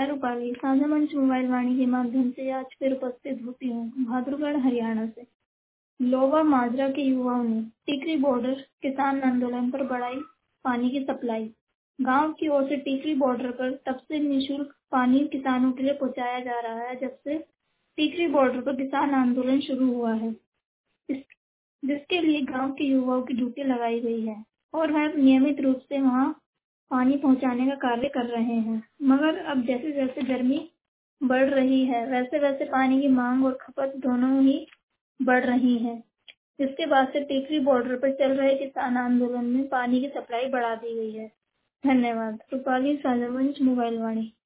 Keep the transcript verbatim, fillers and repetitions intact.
मैं रूपाली साझा मंच मोबाइल वाणी के माध्यम से आज फिर उपस्थित होती हूँ भाद्रगढ़ हरियाणा से। लोवा माजरा के युवाओं ने टीकरी बॉर्डर किसान आंदोलन पर बढ़ाई पानी की सप्लाई। गांव की ओर से टीकरी बॉर्डर पर तब से निःशुल्क पानी किसानों के लिए पहुंचाया जा रहा है जब से टीकरी बॉर्डर पर किसान आंदोलन शुरू हुआ है, इस, जिसके लिए गांव के युवाओं की ड्यूटी लगाई गई है और वह नियमित रूप से वहां पानी पहुंचाने का कार्य कर रहे हैं। मगर अब जैसे जैसे गर्मी बढ़ रही है वैसे वैसे पानी की मांग और खपत दोनों ही बढ़ रही है, जिसके बाद से टीकरी बॉर्डर पर चल रहे किसान आंदोलन में पानी की सप्लाई बढ़ा दी गई है। धन्यवाद। रूपाली साझा मंच मोबाइल वाणी।